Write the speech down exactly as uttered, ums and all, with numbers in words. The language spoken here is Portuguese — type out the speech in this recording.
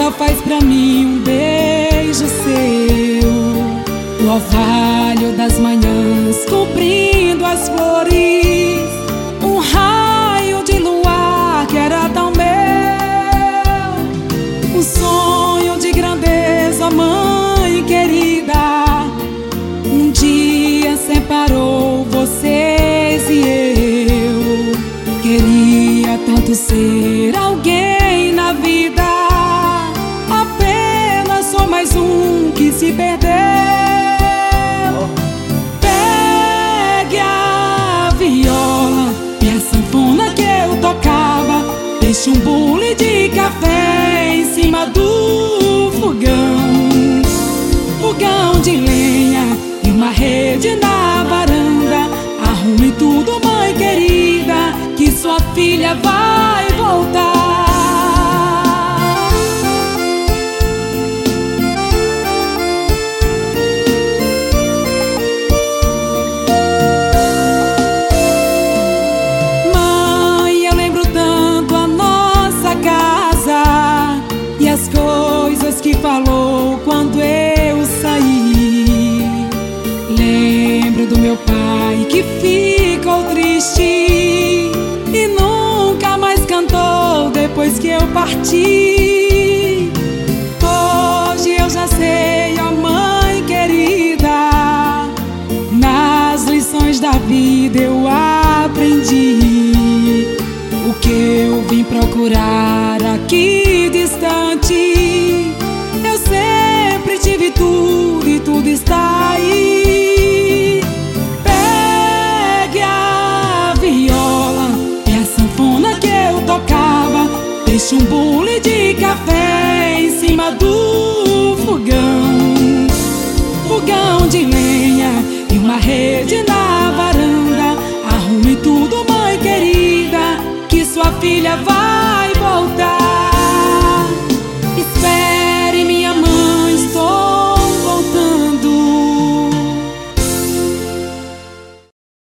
só faz pra mim um beijo seu. O orvalho das manhãs cobrindo as flores, um raio de luar que era tão meu. Um sonho de grandeza, mãe querida, um dia separou vocês e eu. Queria tanto ser alguém na vida, apenas sou mais um que se perdeu. Pegue a viola e a sanfona que eu tocava, deixe um bule de café em cima do fogão. Fogão de lenha e uma rede na varanda. Arrume tudo, mãe querida, que sua filha vai voltar. Mãe, eu lembro tanto a nossa casa e as coisas que falou quando eu saí. Lembro do meu pai que ficou triste e nunca mais cantou depois que eu parti. Hoje eu já sei, ó mãe querida, nas lições da vida eu aprendi. O que eu vim procurar aqui distante, eu sempre tive tudo e tudo está aí.